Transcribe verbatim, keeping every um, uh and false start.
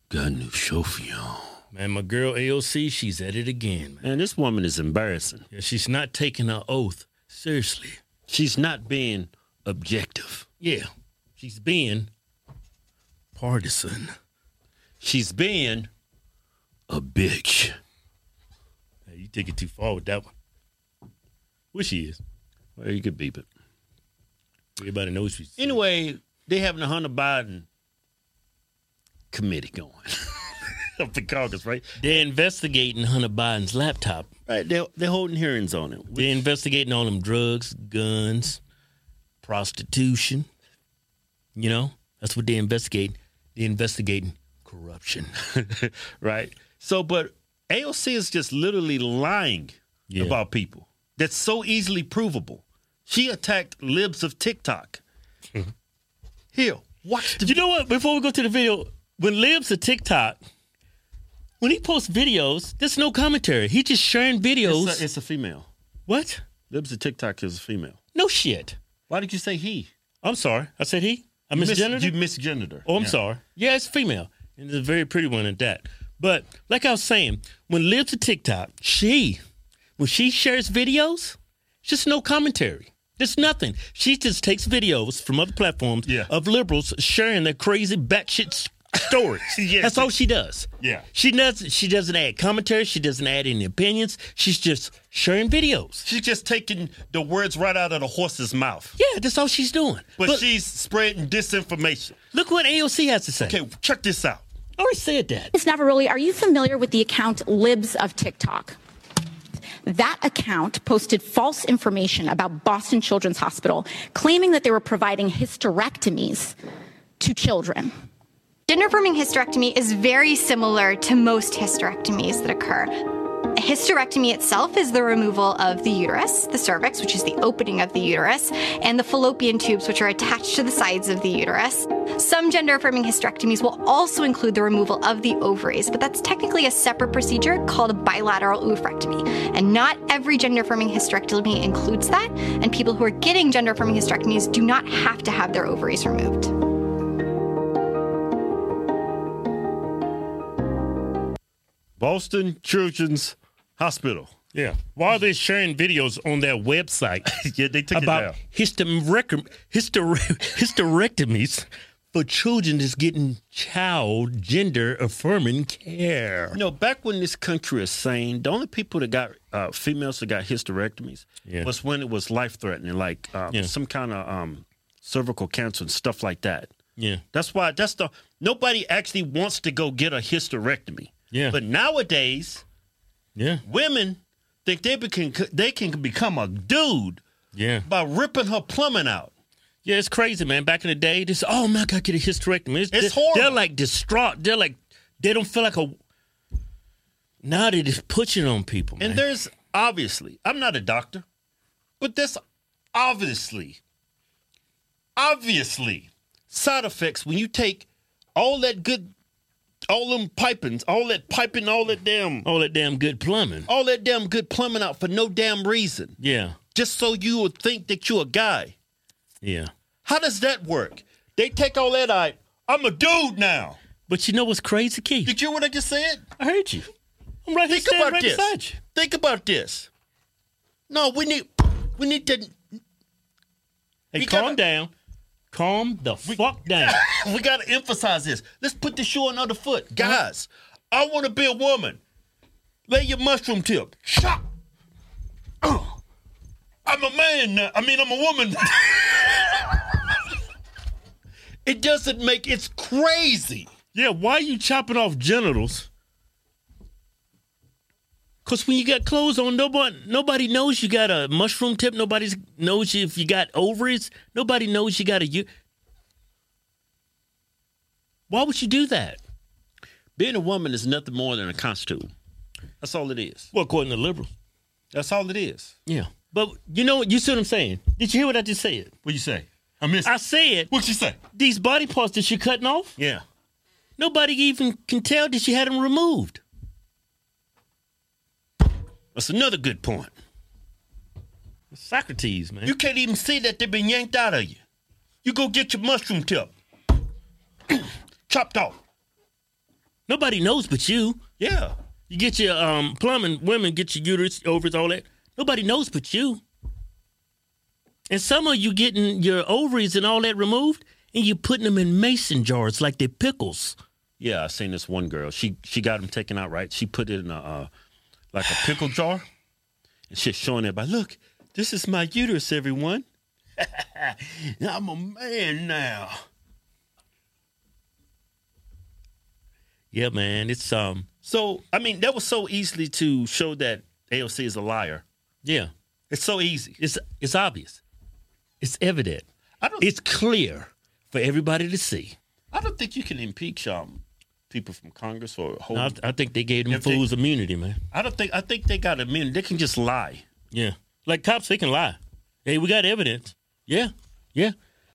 Got a new show for y'all. Man, my girl A O C, she's at it again. Man, Man, this woman is embarrassing. yeah, she's not taking her oath seriously. She's not being objective. Yeah, she's being partisan. She's being a bitch. Hey, you take it too far with that one. What she is. Well, you could beep it. Everybody knows she's. Anyway, they having a Hunter Biden committee going. Up the caucus, right? They're investigating Hunter Biden's laptop. Right, they're, they're holding hearings on it. They're investigating all them drugs, guns, prostitution. You know, that's what they're investigating. They're investigating corruption. Right? So, but A O C is just literally lying Yeah. about people. That's so easily provable. She attacked libs of TikTok. Here, watch the You know what? Before we go to the video, when Libs of TikTok, when he posts videos, there's no commentary. He's just sharing videos. It's a, it's a female. What? Libs of TikTok is a female. No shit. Why did you say he? I'm sorry. I said he. I Mis- misgendered You her? misgendered her. Oh, I'm Yeah. sorry. Yeah, it's female. And it's a very pretty one at that. But like I was saying, when Libs of TikTok, she, when she shares videos, it's just no commentary. There's nothing. She just takes videos from other platforms Yeah. of liberals sharing their crazy batshit s- stories. Yes. That's all she does. Yeah. She does. She doesn't add commentary. She doesn't add any opinions. She's just sharing videos. She's just taking the words right out of the horse's mouth. Yeah, that's all she's doing. But, But she's spreading disinformation. look what A O C has to say. Okay, check this out. I already said that. Miz Navaroli, are you familiar with the account Libs of TikTok? That account posted false information about Boston Children's Hospital, claiming that they were providing hysterectomies to children. Gender affirming hysterectomy is very similar to most hysterectomies that occur. A hysterectomy itself is the removal of the uterus, the cervix, which is the opening of the uterus, and the fallopian tubes, which are attached to the sides of the uterus. Some gender affirming hysterectomies will also include the removal of the ovaries, but that's technically a separate procedure called a bilateral oophorectomy. And not every gender affirming hysterectomy includes that, and people who are getting gender affirming hysterectomies do not have to have their ovaries removed. Boston Children's Hospital. Yeah. While they're sharing videos on their website Yeah, they took it about down. hysterec- hyster- hysterectomies for children that's getting child gender affirming care. You know, back when this country is sane, the only people that got uh, females that got hysterectomies Yeah. was when it was life threatening, like um, Yeah. some kind of um, cervical cancer and stuff like that. Yeah. That's why. That's the nobody actually wants to go get a hysterectomy. Yeah. But nowadays, Yeah. women think they can they can become a dude Yeah. by ripping her plumbing out. Yeah, it's crazy, man. Back in the day, this oh man, I gotta get a hysterectomy. It's, It's they're, horrible. They're like distraught. They're like they don't feel like a. Now they just pushing on people, man. And there's obviously, I'm not a doctor, but there's obviously, obviously side effects when you take all that good, all them pipings, all that piping, all that damn, all that damn good plumbing. all that damn good plumbing out for no damn reason, Yeah. just so you would think that you're a guy. Yeah. How does that work? They take all that out. I'm a dude now. But you know what's crazy, Keith? Did you hear what I just said? I heard you. I'm right here Think standing about right this. beside you. Think about this. No, we need, we need to. Hey, We calm gotta- down. Calm the fuck down. We got to emphasize this. Let's put the shoe on the other foot. Guys, I want to be a woman. Lay your mushroom tip. Shot. Oh, I'm a man now. I mean, I'm a woman. It doesn't make, it's crazy. Yeah, why are you chopping off genitals? Because when you got clothes on, nobody nobody knows you got a mushroom tip. Nobody knows you if you got ovaries. Nobody knows you got a... u- Why would you do that? Being a woman is nothing more than a costume. That's all it is. Well, according to liberals. That's all it is. Yeah. But you know, you see what I'm saying? Did you hear what I just said? What you say? I missed I said What you say? these body parts that you're cutting off, Yeah. nobody even can tell that you had them removed. That's another good point. Socrates, man. You can't even see that they've been yanked out of you. You go get your mushroom tip. Chopped off. Nobody knows but you. Yeah. You get your um, plumbing, women get your uterus, ovaries, all that. Nobody knows but you. And some of you getting your ovaries and all that removed, and you putting them in mason jars like they're pickles. Yeah, I seen this one girl. She she got them taken out, right? She put it in a uh, like a pickle jar, and she's showing everybody, look, this is my uterus, everyone. I'm a man now. Yeah, man, it's um. So I mean, that was so easily to show that A O C is a liar. Yeah, it's so easy. It's it's obvious. It's evident. I don't. It's clear for everybody to see. I don't think you can impeach um people from Congress or hold. No, I, I think they gave them If fools they- immunity, man. I don't think. I think they got immunity. They can just lie. Yeah, like cops, they can lie. Hey, we got evidence. Yeah, yeah.